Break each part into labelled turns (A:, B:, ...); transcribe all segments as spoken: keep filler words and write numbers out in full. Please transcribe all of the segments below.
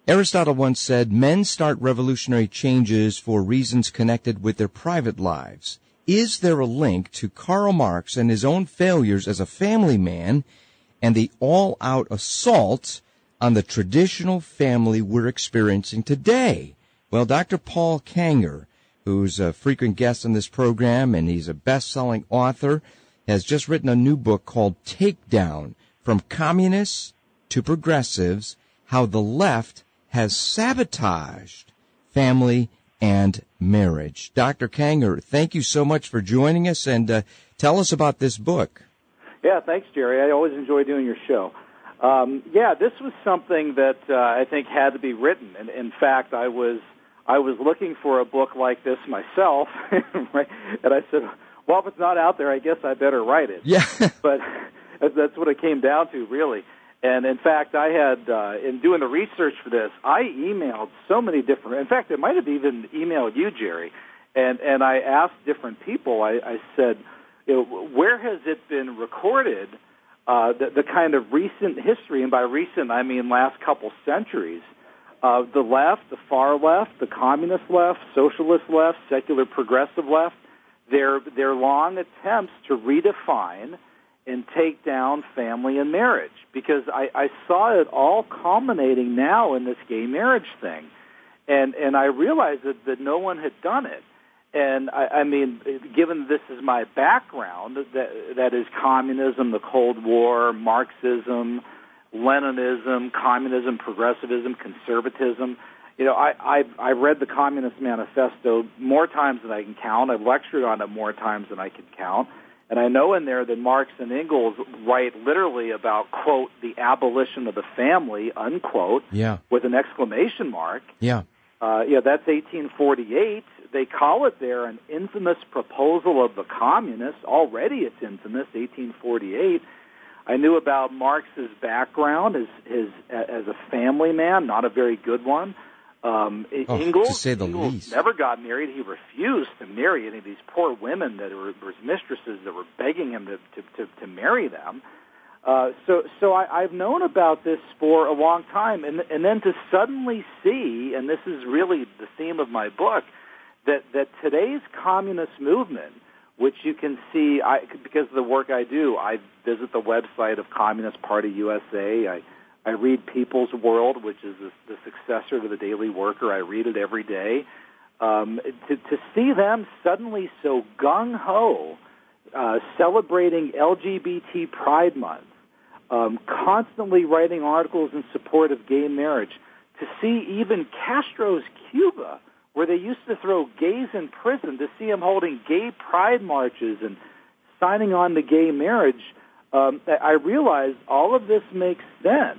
A: Aristotle once said, men start revolutionary changes for reasons connected with their private lives. Is there a link to Karl Marx and his own failures as a family man and the all-out assault on the traditional family we're experiencing today? Well, Doctor Paul Kengor, who's a frequent guest on this program, and he's a best-selling author, has just written a new book called Takedown, From Communists to Progressives, How the Left Has Sabotaged Family and Marriage. Doctor Kengor, thank you so much for joining us, and uh, tell us about this book.
B: Yeah, thanks, Jerry. I always enjoy doing your show. Um, yeah, this was something that uh, I think had to be written. And in fact, I was I was looking for a book like this myself, right? And I said, well, if it's not out there, I guess I better write it.
A: Yeah.
B: But that's what it came down to, really. And in fact, I had, uh, in doing the research for this, I emailed so many different, in fact, I might have even emailed you, Jerry, and, and I asked different people, I, I said, you know, where has it been recorded, uh, the, the kind of recent history, and by recent I mean last couple centuries, uh, the left, the far left, the communist left, socialist left, secular progressive left, their, their long attempts to redefine and take down family and marriage, because I, I saw it all culminating now in this gay marriage thing, and and I realized that, that no one had done it, and I, I mean, given this is my background, that that is communism, the Cold War, Marxism, Leninism, communism, progressivism, conservatism. You know, I I I read the Communist Manifesto more times than I can count. I've lectured on it more times than I can count. And I know in there that Marx and Engels write literally about, quote, the abolition of the family, unquote,
A: yeah.
B: with an exclamation mark.
A: Yeah.
B: Uh, yeah, that's eighteen forty-eight. They call it there an infamous proposal of the communists. Already it's infamous, eighteen forty-eight. I knew about Marx's background as, his, as a family man, not a very good one. Um,
A: oh,
B: Engels,
A: to say the
B: Engels
A: least.
B: never got married. He refused to marry any of these poor women that were, were his mistresses that were begging him to, to, to, to marry them. Uh, so so I, I've known about this for a long time. And, and then to suddenly see, and this is really the theme of my book, that, that today's communist movement, which you can see, I, because of the work I do, I visit the website of Communist Party U S A. I I read People's World, which is the, the successor to the Daily Worker. I read it every day. Um, to, to see them suddenly so gung-ho, uh, celebrating L G B T Pride Month, um, constantly writing articles in support of gay marriage, to see even Castro's Cuba, where they used to throw gays in prison, to see them holding gay pride marches and signing on to gay marriage, um, I realize all of this makes sense.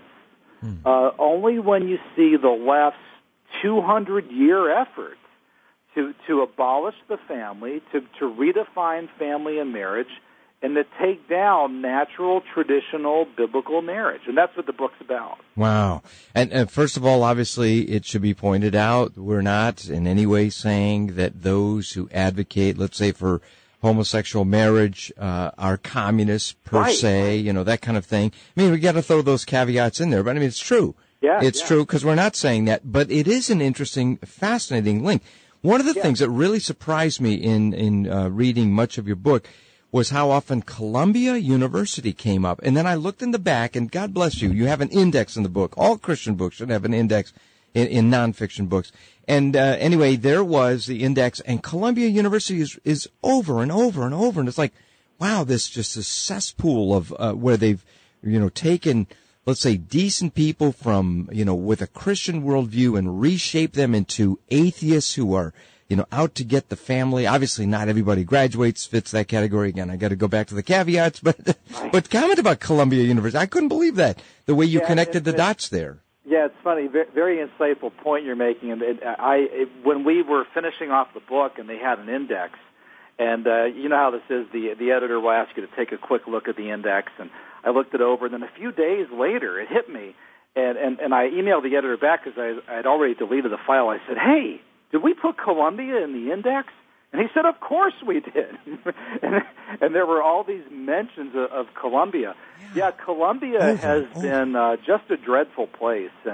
B: Uh, only when you see the left's two hundred year effort to, to abolish the family, to, to redefine family and marriage, and to take down natural, traditional, biblical marriage. And that's what the book's about.
A: Wow. And, and first of all, obviously, it should be pointed out, we're not in any way saying that those who advocate, let's say, for homosexual marriage uh, are communists per
B: right.
A: se, you know, that kind of thing. I mean, we got to throw those caveats in there, but I mean, it's true.
B: Yeah,
A: it's
B: yeah.
A: true because we're not saying that, but it is an interesting, fascinating link. One of the
B: yeah.
A: things that really surprised me in in uh, reading much of your book was how often Columbia University came up, and then I looked in the back, and God bless you, you have an index in the book. All Christian books should have an index in, in nonfiction books. And uh, anyway, there was the index, and Columbia University is, is over and over and over, and it's like, wow, this just a cesspool of uh, where they've, you know, taken, let's say, decent people from, you know, with a Christian worldview and reshaped them into atheists who are, you know, out to get the family. Obviously, not everybody graduates, fits that category. Again, I got to go back to the caveats, but but comment about Columbia University. I couldn't believe that, the way you
B: yeah,
A: connected the
B: it,
A: dots there.
B: Yeah, it's funny. Very insightful point you're making. And it, I, it, when we were finishing off the book, and they had an index, and uh, you know how this is. The the editor will ask you to take a quick look at the index, and I looked it over. And then a few days later, it hit me, and and, and I emailed the editor back because I, I had already deleted the file. I said, "Hey, did we put Columbia in the index?" And he said, "Of course we did." and, and there were all these mentions of, of Columbia. Yeah, yeah Columbia
A: over,
B: has
A: over.
B: been uh, just a dreadful place, and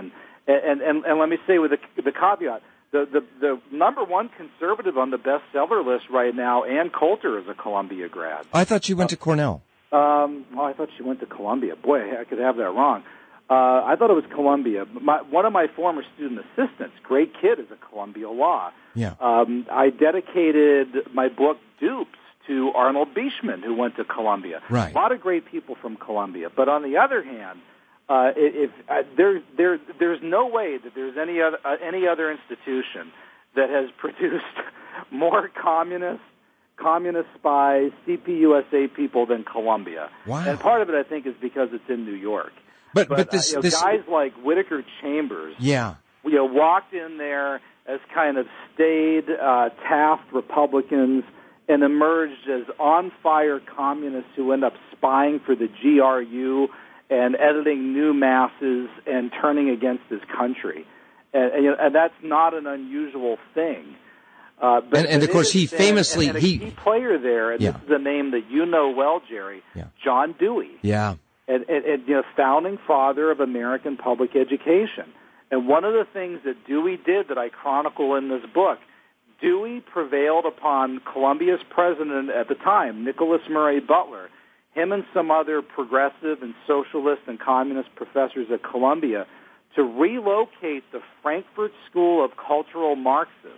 B: And, and, and let me say with the, the caveat, the, the, the number one conservative on the bestseller list right now, Ann Coulter, is a Columbia grad.
A: I thought she went uh, to Cornell.
B: Um, well, I thought she went to Columbia. Boy, I could have that wrong. Uh, I thought it was Columbia. My, one of my former student assistants, great kid, is a Columbia Law.
A: Yeah.
B: Um, I dedicated my book, Dupes, to Arnold Beachman, who went to Columbia.
A: Right.
B: A lot of great people from Columbia. But on the other hand, uh, if uh, there, there, there's no way that there's any other uh, any other institution that has produced more communist, communist spies, C P U S A people than Columbia.
A: Wow.
B: And part of it, I think, is because it's in New York.
A: But
B: but,
A: but this,
B: uh, you know,
A: this
B: guys like Whittaker Chambers,
A: yeah,
B: you know, walked in there as kind of staid uh, Taft Republicans and emerged as on-fire communists who end up spying for the G R U and editing New Masses and turning against his country. And, and, you know, and that's not an unusual thing. Uh, but,
A: and, and
B: but
A: of course, he
B: is,
A: famously...
B: And, and a
A: he,
B: key player there, and
A: yeah.
B: this is a name that you know well, Jerry,
A: yeah.
B: John Dewey.
A: Yeah.
B: And, and, and, you know, founding father of American public education. And one of the things that Dewey did that I chronicle in this book, Dewey prevailed upon Columbia's president at the time, Nicholas Murray Butler, him and some other progressive and socialist and communist professors at Columbia, to relocate the Frankfurt School of Cultural Marxists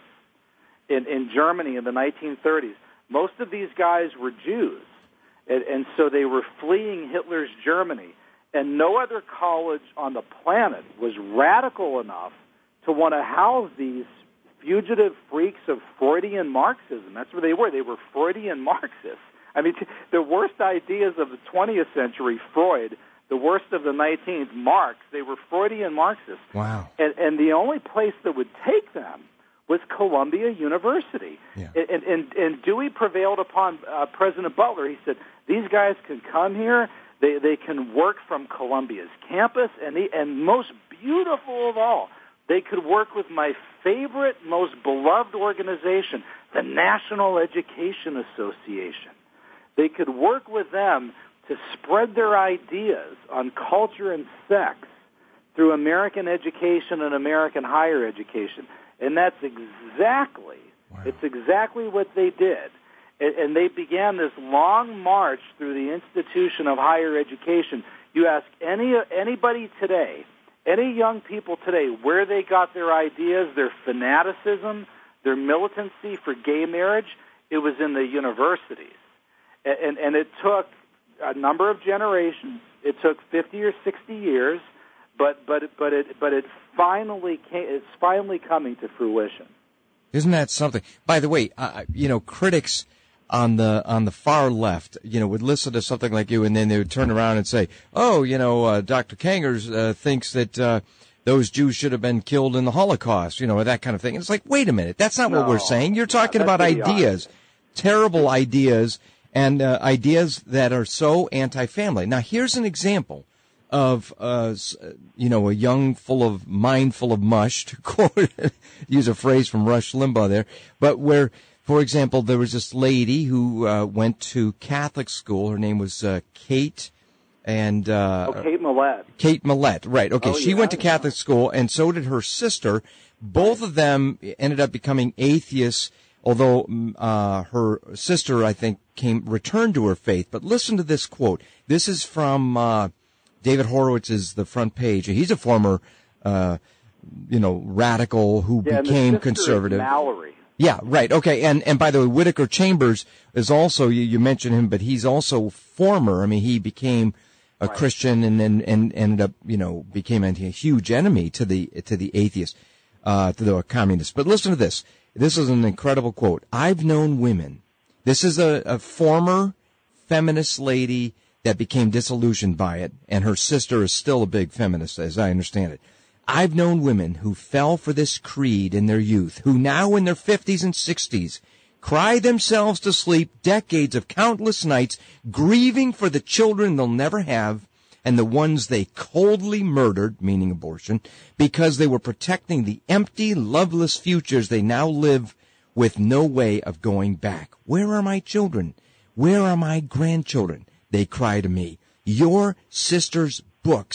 B: in, in Germany in the nineteen thirties. Most of these guys were Jews, and, and so they were fleeing Hitler's Germany. And no other college on the planet was radical enough to want to house these fugitive freaks of Freudian Marxism. That's where they were. They were Freudian Marxists. I mean, the worst ideas of the twentieth century, Freud, the worst of the nineteenth, Marx, they were Freudian Marxists.
A: Wow.
B: And, and the only place that would take them was Columbia University.
A: Yeah.
B: And, and, and Dewey prevailed upon uh, President Butler. He said, these guys can come here. They, they can work from Columbia's campus. And, the, and most beautiful of all, they could work with my favorite, most beloved organization, the National Education Association. They could work with them to spread their ideas on culture and sex through American education and American higher education. And that's exactly, wow. it's exactly what they did. And, and they began this long march through the institution of higher education. You ask any anybody today, any young people today, where they got their ideas, their fanaticism, their militancy for gay marriage, it was in the universities. And, and, and it took a number of generations. It took fifty or sixty years, but but but it but it finally came, it's finally coming to fruition.
A: Isn't that something? By the way, uh, you know, critics on the on the far left, you know, would listen to something like you, and then they would turn around and say, "Oh, you know, uh, Doctor Kangers uh, thinks that uh, those Jews should have been killed in the Holocaust," you know, or that kind of thing. And it's like, wait a minute, that's not
B: no,
A: what we're saying. You're talking
B: yeah,
A: about ideas, terrible ideas. And uh, ideas that are so anti-family. Now, here's an example of, uh, you know, a young, full of mind full of mush, to quote, use a phrase from Rush Limbaugh there, but where, for example, there was this lady who uh, went to Catholic school. Her name was uh, Kate and... Uh,
B: oh, Kate Millett.
A: Kate Millett, right. Okay,
B: oh,
A: she
B: yeah,
A: went to Catholic
B: yeah.
A: school, and so did her sister. Both of them ended up becoming atheists, although uh, her sister, I think, came returned to her faith. But listen to this quote. This is from uh, David Horowitz's The Front Page. He's a former, uh, you know, radical who
B: yeah,
A: became
B: and the sister
A: conservative.
B: Is Mallory.
A: Yeah, right. Okay, and and by the way, Whittaker Chambers is also, you, you mentioned him, but he's also former. I mean, he became a
B: right.
A: Christian and then and ended up, you know, became a huge enemy to the to the atheists, uh, to the communists. But listen to this. This is an incredible quote. I've known women. This is a, a former feminist lady that became disillusioned by it, and her sister is still a big feminist, as I understand it. I've known women who fell for this creed in their youth, who now in their fifties and sixties cry themselves to sleep decades of countless nights, grieving for the children they'll never have, and the ones they coldly murdered, meaning abortion, because they were protecting the empty, loveless futures they now live with no way of going back. Where are my children? Where are my grandchildren? They cry to me. Your sister's books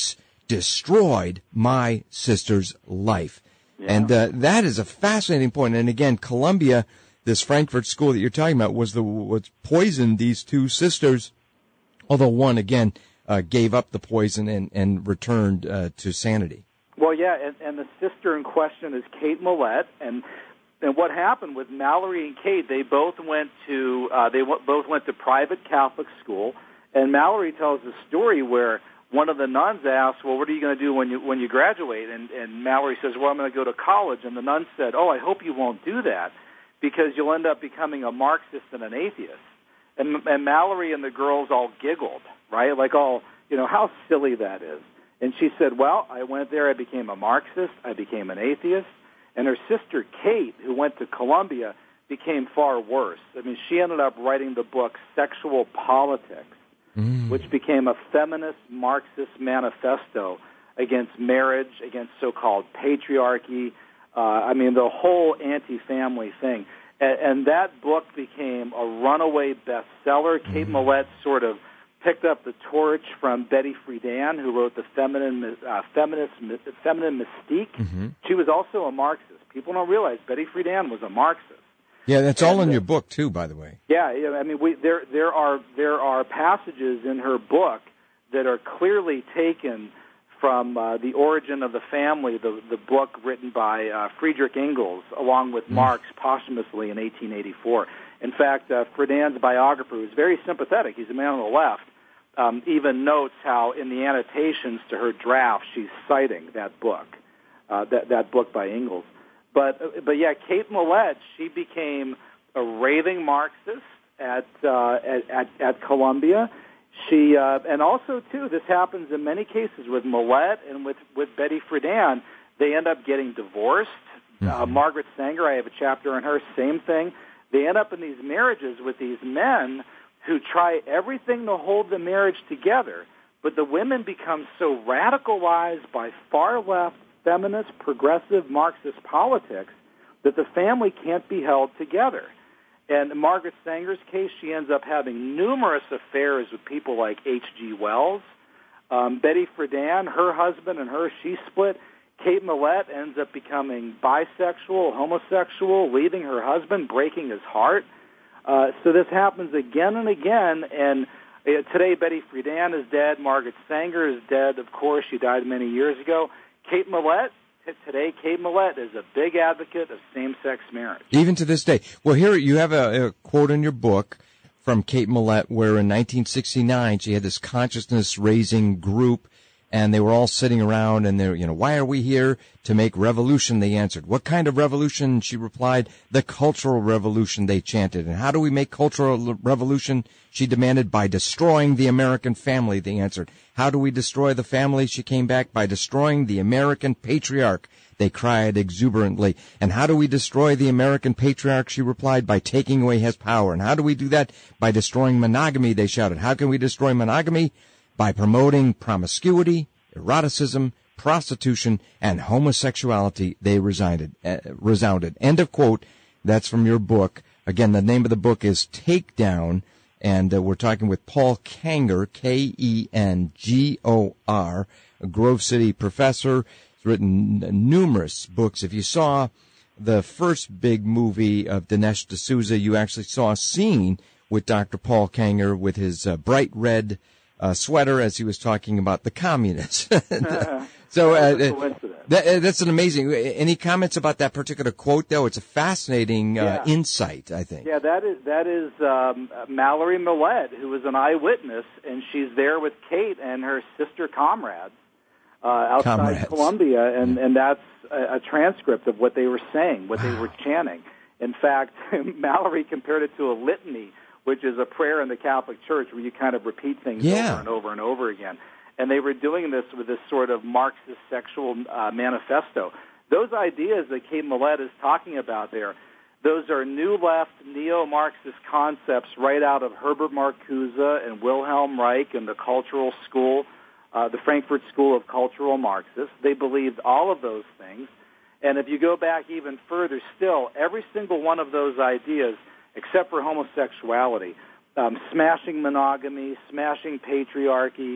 A: destroyed my sister's life. Yeah. And uh, that is a fascinating point. And again, Columbia, this Frankfurt school that you're talking about, was the what poisoned these two sisters, although one, again, uh, gave up the poison and, and returned uh, to sanity.
B: Well, yeah, and, and the sister in question is Kate Millett, and and what happened with Mallory and Kate, they both went to uh, they w- both went to private Catholic school, and Mallory tells a story where one of the nuns asked, "Well, what are you going to do when you when you graduate?" And, and Mallory says, "Well, I'm going to go to college." And the nun said, "Oh, I hope you won't do that, because you'll end up becoming a Marxist and an atheist." And, and Mallory and the girls all giggled, right? Like, all, you know, how silly that is. And she said, "Well, I went there, I became a Marxist, I became an atheist." And her sister Kate, who went to Columbia, became far worse. I mean, she ended up writing the book Sexual Politics, mm. which became a feminist Marxist manifesto against marriage, against so-called patriarchy. Uh, I mean, the whole anti-family thing. And, and that book became a runaway bestseller. Mm. Kate Millett sort of picked up the torch from Betty Friedan, who wrote the Feminine, uh, Feminist, Feminine Mystique. Mm-hmm. She was also a Marxist. People don't realize Betty Friedan was a Marxist.
A: Yeah, that's and, all in your book too, by the way.
B: Yeah, I mean, we, there there are there are passages in her book that are clearly taken from uh, The Origin of the Family, the the book written by uh, Friedrich Engels, along with mm. Marx posthumously in eighteen eighty-four. In fact, uh, Friedan's biographer, who's very sympathetic, he's a man on the left, um, even notes how in the annotations to her draft she's citing that book, uh, that that book by Engels. But but yeah, Kate Millett, she became a raving Marxist at uh, at, at at Columbia. She uh, and also too, this happens in many cases with Millett and with with Betty Friedan. They end up getting divorced. Mm-hmm. Uh, Margaret Sanger, I have a chapter on her. Same thing. They end up in these marriages with these men who try everything to hold the marriage together, but the women become so radicalized by far-left, feminist, progressive, Marxist politics that the family can't be held together. And in Margaret Sanger's case, she ends up having numerous affairs with people like H G Wells. Um, Betty Friedan, her husband and her, she split. Kate Millett ends up becoming bisexual, homosexual, leaving her husband, breaking his heart. Uh, so this happens again and again, and uh, today Betty Friedan is dead. Margaret Sanger is dead, of course. She died many years ago. Kate Millett, t- today Kate Millett is a big advocate of same-sex marriage.
A: Even to this day. Well, here you have a, a quote in your book from Kate Millett where in nineteen sixty-nine she had this consciousness-raising group, and they were all sitting around, and they're, you know, why are we here? To make revolution, they answered. What kind of revolution? She replied, the cultural revolution, they chanted. And how do we make cultural revolution? She demanded, by destroying the American family, they answered. How do we destroy the family? She came back, by destroying the American patriarch, they cried exuberantly. And how do we destroy the American patriarch? She replied, by taking away his power. And how do we do that? By destroying monogamy, they shouted. How can we destroy monogamy? By promoting promiscuity, eroticism, prostitution, and homosexuality, they resounded. Uh, resounded. End of quote. That's from your book. Again, the name of the book is Takedown, and uh, we're talking with Paul Kengor, K E N G O R, a Grove City professor. He's written numerous books. If you saw the first big movie of Dinesh D'Souza, you actually saw a scene with Doctor Paul Kengor with his uh, bright red Uh, sweater as he was talking about the communists. So uh, that, uh, that's an amazing. Any comments about that particular quote, though? It's a fascinating uh, yeah. insight, I think.
B: Yeah, that is that is um, Mallory Millett, who was an eyewitness, and she's there with Kate and her sister comrades uh, outside comrades. Columbia, and, and that's a, a transcript of what they were saying, what wow. they were chanting. In fact, Mallory compared it to a litany, which is a prayer in the Catholic Church where you kind of repeat things
A: yeah.
B: over and over and over again. And they were doing this with this sort of Marxist sexual uh, manifesto. Those ideas that Kate Millett is talking about there, those are new left, neo-Marxist concepts right out of Herbert Marcuse and Wilhelm Reich and the cultural school, uh, the Frankfurt School of Cultural Marxists. They believed all of those things. And if you go back even further still, every single one of those ideas, except for homosexuality, um, smashing monogamy, smashing patriarchy,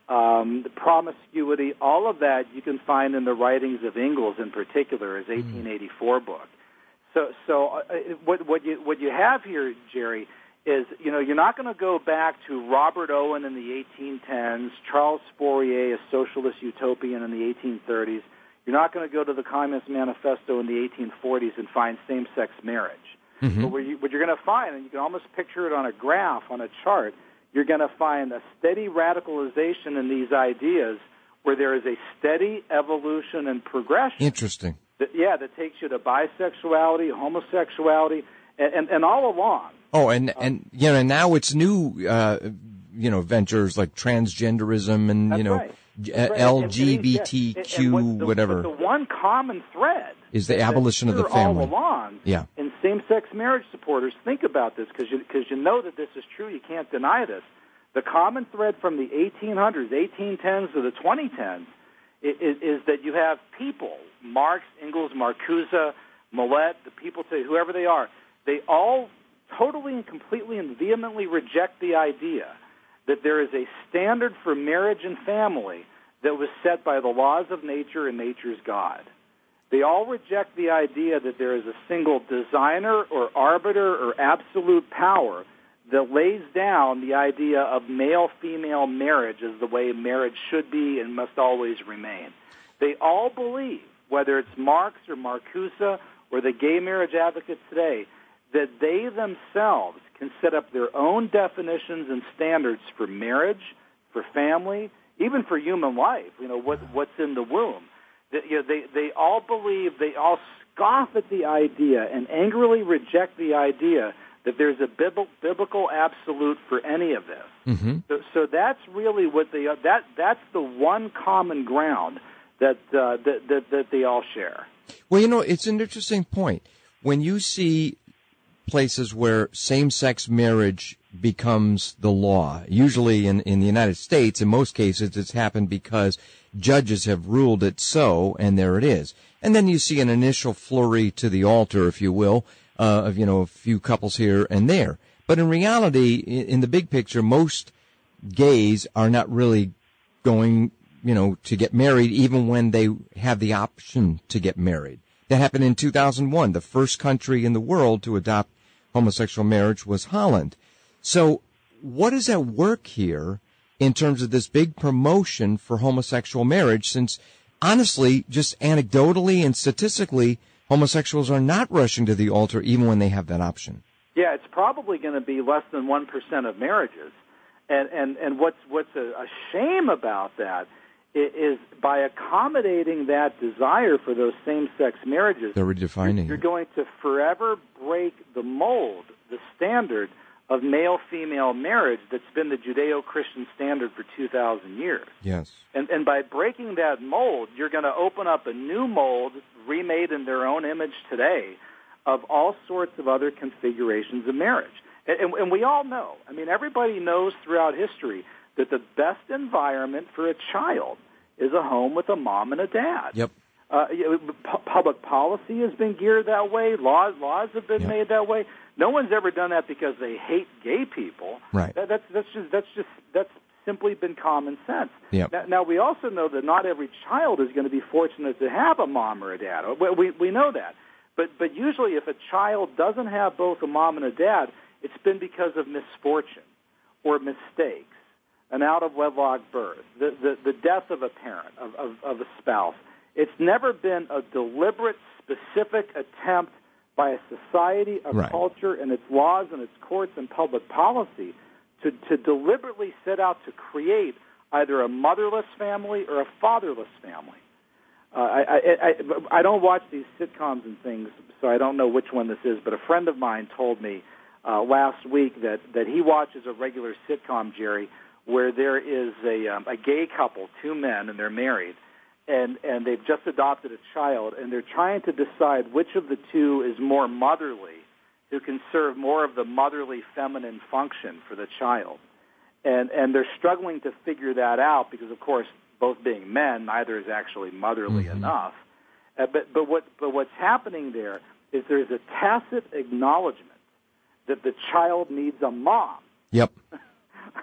B: um, the promiscuity, all of that you can find in the writings of Ingalls in particular, his eighteen eighty-four book. So, so uh, what, what you what you have here, Jerry, is, you know, you're not going to go back to Robert Owen in the eighteen tens, Charles Fourier, a socialist utopian in the eighteen thirties. You're not going to go to the Communist Manifesto in the eighteen forties and find same-sex marriage. Mm-hmm. But what, you, what you're going to find, and you can almost picture it on a graph, on a chart, you're going to find a steady radicalization in these ideas where there is a steady evolution and progression.
A: Interesting.
B: That, yeah, that takes you to bisexuality, homosexuality, and, and, and all along.
A: Oh, and, and, you know, and now it's new, uh, you know, ventures like transgenderism and, you know,
B: right.
A: uh, L G B T Q,
B: and, and what the,
A: whatever.
B: But the one common thread
A: is the abolition of the family.
B: All along.
A: Yeah.
B: And same-sex marriage supporters, think about this, because you, cause you know that this is true. You can't deny this. The common thread from the eighteen hundreds, eighteen tens to the twenty tens is, is that you have people, Marx, Engels, Marcuse, Millet, the people, to whoever they are, they all totally and completely and vehemently reject the idea that there is a standard for marriage and family that was set by the laws of nature and nature's God. They all reject the idea that there is a single designer or arbiter or absolute power that lays down the idea of male-female marriage as the way marriage should be and must always remain. They all believe, whether it's Marx or Marcuse or the gay marriage advocates today, that they themselves can set up their own definitions and standards for marriage, for family, even for human life, you know, what, what's in the womb. That, you know, they, they all believe, they all scoff at the idea and angrily reject the idea that there's a biblical absolute for any of this. Mm-hmm. So, so that's really what they are. That, that's the one common ground that, uh, that, that, that they all share.
A: Well, you know, it's an interesting point. When you see places where same-sex marriage becomes the law, usually in, in the United States, in most cases, it's happened because judges have ruled it so, and there it is. And then you see an initial flurry to the altar, if you will, uh, of, you know, a few couples here and there. But in reality, in, in the big picture, most gays are not really going, you know, to get married, even when they have the option to get married. That happened in two thousand one. The first country in the world to adopt homosexual marriage was Holland. So what is at work here in terms of this big promotion for homosexual marriage, since honestly, just anecdotally and statistically, homosexuals are not rushing to the altar even when they have that option?
B: Yeah, it's probably going to be less than one percent of marriages. And, and, and what's, what's a, a shame about that is by accommodating that desire for those same-sex marriages,
A: they're redefining.
B: You're going to forever break the mold, the standard of male-female marriage that's been the Judeo-Christian standard for two thousand years.
A: Yes. And,
B: and by breaking that mold, you're going to open up a new mold, remade in their own image today, of all sorts of other configurations of marriage. And, and, and we all know, I mean, everybody knows throughout history that the best environment for a child is a home with a mom and a dad.
A: Yep.
B: Uh, pu- public policy has been geared that way. Laws laws have been yep. made that way. No one's ever done that because they hate gay people.
A: Right.
B: That, that's that's just that's just that's simply been common sense.
A: Yep.
B: Now, now we also know that not every child is going to be fortunate to have a mom or a dad. We we, we know that. But but usually, if a child doesn't have both a mom and a dad, it's been because of misfortune or mistakes. An out-of-wedlock birth, the, the, the death of a parent, of, of, of a spouse. It's never been a deliberate, specific attempt by a society, a
A: right. culture,
B: and its laws and its courts and public policy to, to deliberately set out to create either a motherless family or a fatherless family. Uh, I, I, I, I don't watch these sitcoms and things, so I don't know which one this is, but a friend of mine told me uh, last week that, that he watches a regular sitcom, Jerry, where there is a, um, a gay couple, two men, and they're married, and, and they've just adopted a child, and they're trying to decide which of the two is more motherly, who can serve more of the motherly feminine function for the child. And, and they're struggling to figure that out because, of course, both being men, neither is actually motherly mm-hmm. enough. Uh, but, but, what, but what's happening there is there's a tacit acknowledgement that the child needs a mom.
A: Yep.
B: I mean,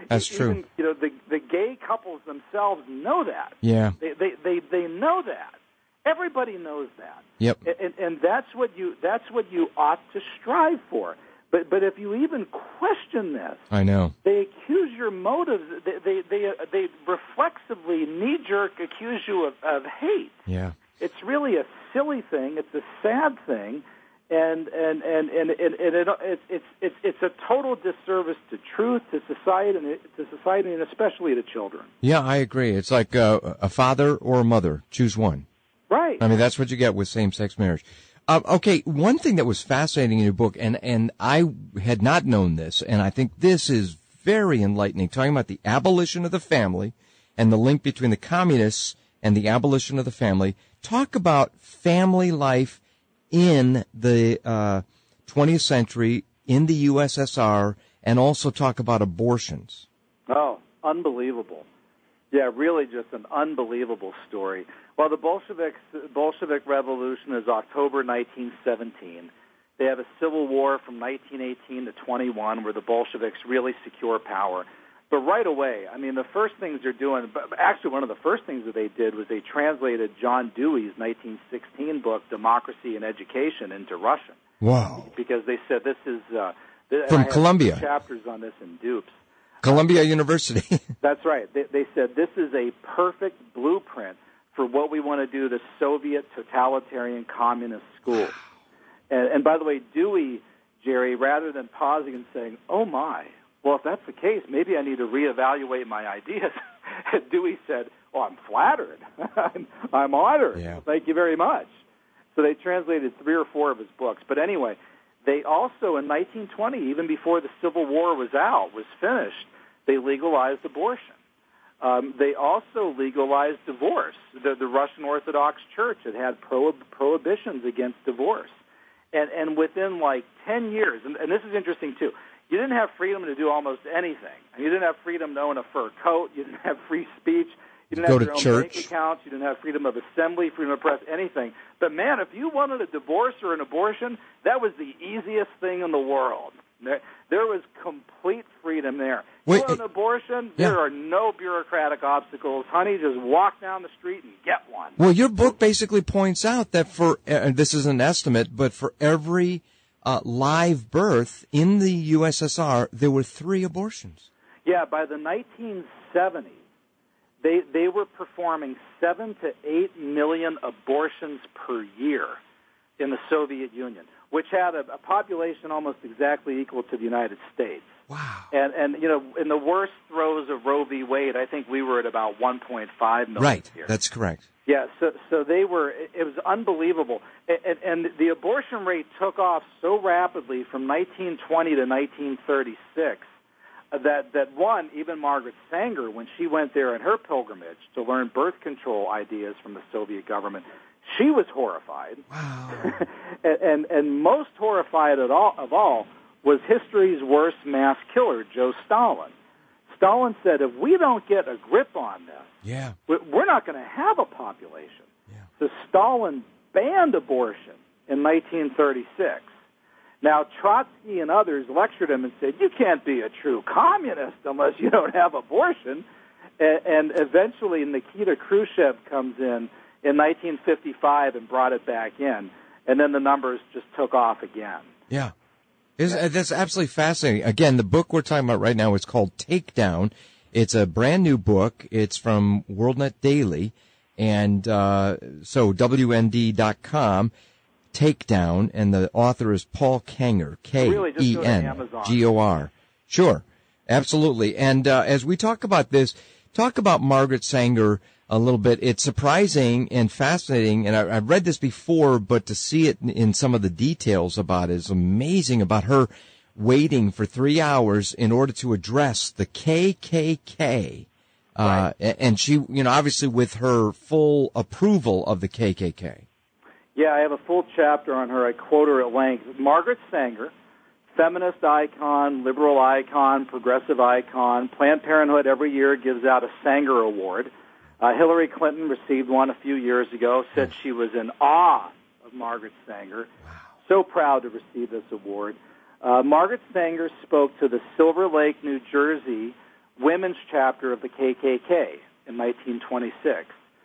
A: That's
B: Even,
A: true.
B: You know, the the gay couples themselves know that.
A: Yeah.
B: They they they, they know that. Everybody knows that.
A: Yep.
B: And, and that's what you that's what you ought to strive for. But but if you even question this,
A: I know.
B: they accuse your motives. They they they, they reflexively knee jerk accuse you of, of hate.
A: Yeah.
B: It's really a silly thing. It's a sad thing. And and and and, and, and it, it's it's it's it's a total disservice to truth, to society, and to society, and especially to children.
A: Yeah, I agree. It's like uh, a father or a mother. Choose one.
B: Right.
A: I mean, that's what you get with same-sex marriage. Uh, okay, one thing that was fascinating in your book, and and I had not known this, and I think this is very enlightening. Talking about the abolition of the family and the link between the communists and the abolition of the family. Talk about family life in the uh, twentieth century, in the U S S R, and also talk about abortions.
B: Oh, unbelievable. Yeah, really just an unbelievable story. Well, the Bolsheviks, Bolshevik Revolution is October nineteen seventeen. They have a civil war from nineteen eighteen to twenty-one where the Bolsheviks really secure power. But right away, I mean, the first things they're doing, actually one of the first things that they did was they translated John Dewey's nineteen sixteen book, Democracy and Education, into Russian.
A: Wow.
B: Because they said this is... Uh,
A: From
B: I have
A: Columbia.
B: chapters on this in Dupes.
A: Columbia University.
B: That's right. They, they said this is a perfect blueprint for what we want to do to Soviet totalitarian communist schools. And, and by the way, Dewey, Jerry, rather than pausing and saying, oh my, well, if that's the case, maybe I need to reevaluate my ideas, Dewey said, oh, I'm flattered. I'm, I'm honored.
A: Yeah.
B: Thank you very much. So they translated three or four of his books. But anyway, they also, in nineteen twenty, even before the Civil War was out, was finished, they legalized abortion. Um, they also legalized divorce. The, the Russian Orthodox Church had had prohib- prohibitions against divorce. And, and within like ten years, and, and this is interesting too, you didn't have freedom to do almost anything. You didn't have freedom to own a fur coat. You didn't have free speech. You didn't
A: Go
B: have
A: to
B: your own
A: church.
B: bank accounts. You didn't have freedom of assembly, freedom of press, anything. But man, if you wanted a divorce or an abortion, that was the easiest thing in the world. There, there was complete freedom there.
A: Wait,
B: you want an abortion?
A: yeah.
B: There are no bureaucratic obstacles. Honey, just walk down the street and get one.
A: Well, your book basically points out that for, uh, this is an estimate, but for every uh, live birth in the U S S R, there were three abortions.
B: Yeah, by the nineteen seventies, they they were performing seven to eight million abortions per year in the Soviet Union, which had a, a population almost exactly equal to the United States.
A: Wow.
B: And and you know, in the worst throes of Roe v. Wade, I think we were at about one point five million.
A: Right,
B: here.
A: that's correct.
B: Yeah, so so they were. It, it was unbelievable, and, and the abortion rate took off so rapidly from nineteen twenty to nineteen thirty-six that that one, even Margaret Sanger, when she went there in her pilgrimage to learn birth control ideas from the Soviet government, she was horrified.
A: Wow.
B: and, and and most horrified at all, of all was history's worst mass killer, Joe Stalin. Stalin said, if we don't get a grip on this,
A: Yeah.
B: we're not going to have a population.
A: Yeah.
B: So Stalin banned abortion in nineteen thirty-six. Now, Trotsky and others lectured him and said, you can't be a true communist unless you don't have abortion. And, and eventually Nikita Khrushchev comes in in nineteen fifty-five and brought it back in. And then the numbers just took off again.
A: Yeah. It's, uh, that's absolutely fascinating. Again, the book we're talking about right now is called Takedown. It's a brand new book. It's from WorldNet Daily. And uh, so W N D dot com, Takedown, and the author is Paul Kengor, K E N G O R. Sure, absolutely. And uh, as we talk about this, talk about Margaret Sanger a little bit. It's surprising and fascinating, and I, I've read this before, but to see it in, in some of the details about it is amazing, about her waiting for three hours in order to address the K K K. Uh, right. And she, you know, obviously with her full approval of the K K K.
B: Yeah, I have a full chapter on her. I quote her at length. Margaret Sanger, feminist icon, liberal icon, progressive icon. Planned Parenthood every year gives out a Sanger Award. Uh, Hillary Clinton received one a few years ago, said she was in awe of Margaret Sanger. Wow. So proud to receive this award. Uh, Margaret Sanger spoke to the Silver Lake, New Jersey women's chapter of the K K K in nineteen twenty-six.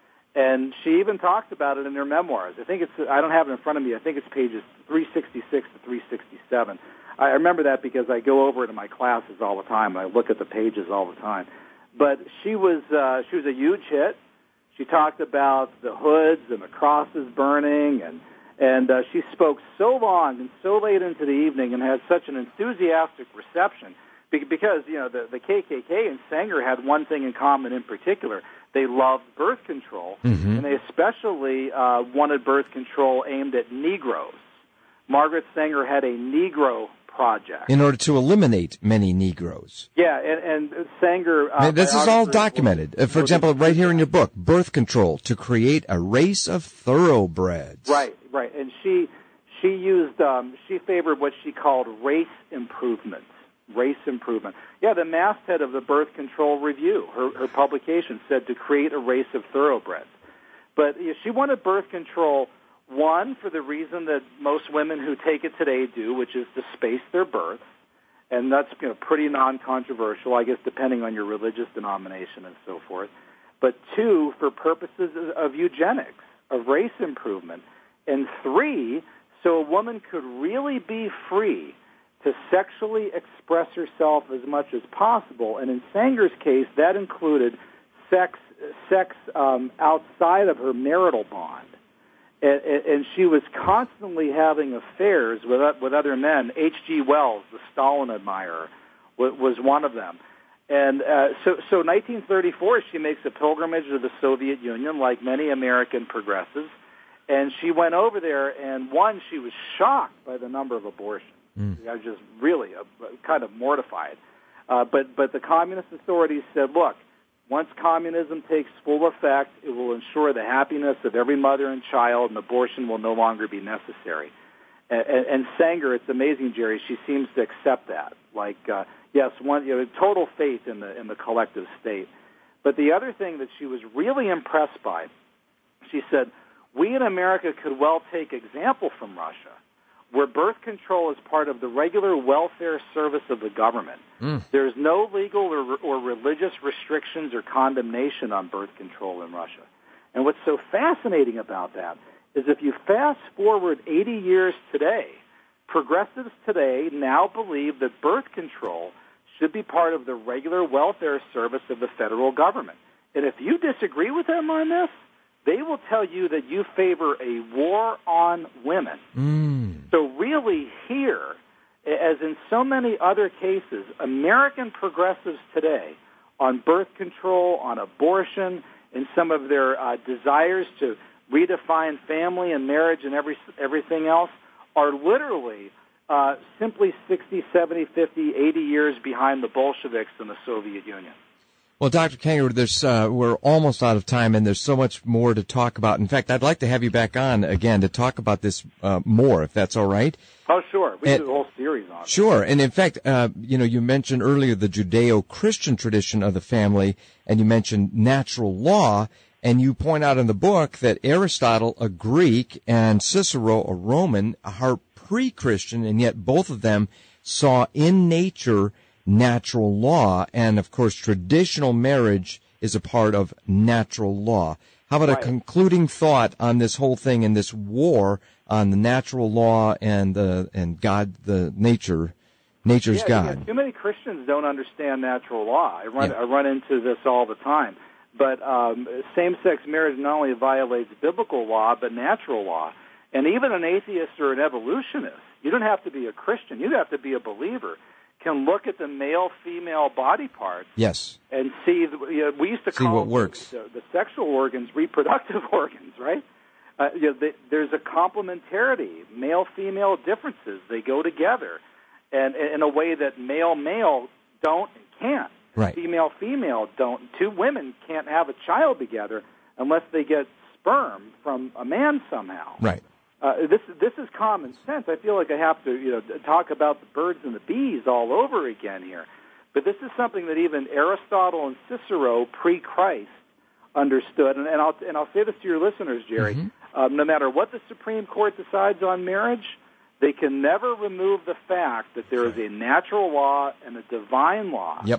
B: And she even talked about it in her memoirs. I think it's, I don't have it in front of me, I think it's pages three sixty-six to three sixty-seven. I remember that because I go over it in my classes all the time, and I look at the pages all the time. But she was, uh, she was a huge hit. She talked about the hoods and the crosses burning, and, and uh, she spoke so long and so late into the evening and had such an enthusiastic reception because, you know, the, the K K K and Sanger had one thing in common in particular. They loved birth control, mm-hmm. and they especially uh, wanted birth control aimed at Negroes. Margaret Sanger had a Negro project.
A: In order to eliminate many Negroes.
B: Yeah, and, and Sanger... Uh,
A: this is all documented. Uh, for example, right here in your book, Birth Control, to create a race of thoroughbreds.
B: Right, right. And she she used, um, she favored what she called race improvement. Race improvement. Yeah, the masthead of the Birth Control Review, her, her publication, said to create a race of thoroughbreds. But you know, she wanted birth control, one, for the reason that most women who take it today do, which is to space their births, and that's you know, pretty non-controversial, I guess, depending on your religious denomination and so forth. But two, for purposes of eugenics, of race improvement. And three, so a woman could really be free to sexually express herself as much as possible. And in Sanger's case, that included sex sex um, outside of her marital bond. And, and she was constantly having affairs with with other men. H G Wells, the Stalin admirer, was one of them. And uh, so, so nineteen thirty-four, she makes a pilgrimage to the Soviet Union, like many American progressives. And she went over there, and one, she was shocked by the number of abortions. Mm. I was just really uh, kind of mortified. Uh, but, but the communist authorities said, look, once communism takes full effect, it will ensure the happiness of every mother and child, and abortion will no longer be necessary. And, and, and Sanger, it's amazing, Jerry, she seems to accept that. Like, uh, yes, one, you know, total faith in the in the collective state. But the other thing that she was really impressed by, she said, we in America could well take example from Russia, where birth control is part of the regular welfare service of the government. Mm. There's no legal or, or religious restrictions or condemnation on birth control in Russia. And what's so fascinating about that is if you fast forward eighty years today, progressives today now believe that birth control should be part of the regular welfare service of the federal government. And if you disagree with them on this, they will tell you that you favor a war on women. Mm. So really here, as in so many other cases, American progressives today on birth control, on abortion, and some of their uh, desires to redefine family and marriage and every, everything else are literally uh, simply sixty, seventy, fifty, eighty years behind the Bolsheviks and the Soviet Union.
A: Well, Doctor Kanger, there's, uh, we're almost out of time, and there's so much more to talk about. In fact, I'd like to have you back on again to talk about this uh, more, if that's all right.
B: Oh, sure. We and, can do a whole series on it.
A: Sure. And, in fact, uh, you know, you mentioned earlier the Judeo-Christian tradition of the family, and you mentioned natural law, and you point out in the book that Aristotle, a Greek, and Cicero, a Roman, are pre-Christian, and yet both of them saw in nature natural law, and of course traditional marriage is a part of natural law. How about right. a concluding thought on this whole thing and this war on the natural law and the and God, the nature, nature's
B: yeah,
A: God?
B: Yeah, too many Christians don't understand natural law. I run yeah. I run into this all the time. But um, same-sex marriage not only violates biblical law but natural law. And even an atheist or an evolutionist, you don't have to be a Christian. You have to be a believer. Can look at the male-female body parts,
A: yes,
B: and see. The, you know, we used to
A: see
B: call
A: what works.
B: The, the sexual organs reproductive organs, right? Uh, you know, they, there's a complementarity, male-female differences. They go together, and in a way that male-male don't and can't.
A: Right.
B: Female-female don't. Two women can't have a child together unless they get sperm from a man somehow.
A: Right.
B: Uh, this this is common sense. I feel like I have to, you know, talk about the birds and the bees all over again here. But this is something that even Aristotle and Cicero, pre-Christ, understood. And, and I'll and I'll say this to your listeners, Jerry. Mm-hmm. Um, no matter what the Supreme Court decides on marriage, they can never remove the fact that there is a natural law and a divine law
A: yep.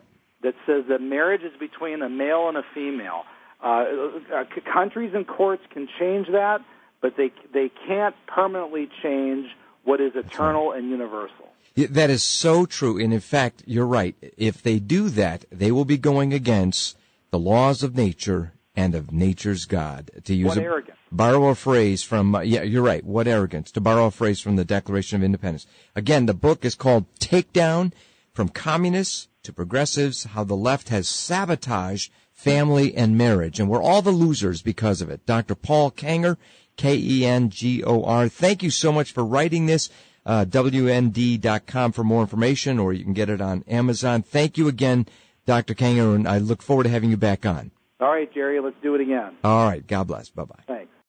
B: that says that marriage is between a male and a female. Uh, uh, countries and courts can change that, but they they can't permanently change what is eternal and universal.
A: Yeah, that is so true. And in fact, you're right. If they do that, they will be going against the laws of nature and of nature's God. To use
B: what
A: a,
B: arrogance.
A: borrow a phrase from, uh, yeah, you're right. What arrogance. To borrow a phrase from the Declaration of Independence. Again, the book is called Takedown: From Communists to Progressives, How the Left Has Sabotaged Family and Marriage. And we're all the losers because of it. Doctor Paul Kengor, K E N G O R. Thank you so much for writing this. Uh, W N D dot com for more information, or you can get it on Amazon. Thank you again, Doctor Kengor, and I look forward to having you back on.
B: All right, Jerry, let's do it again.
A: All right. God bless. Bye-bye.
B: Thanks.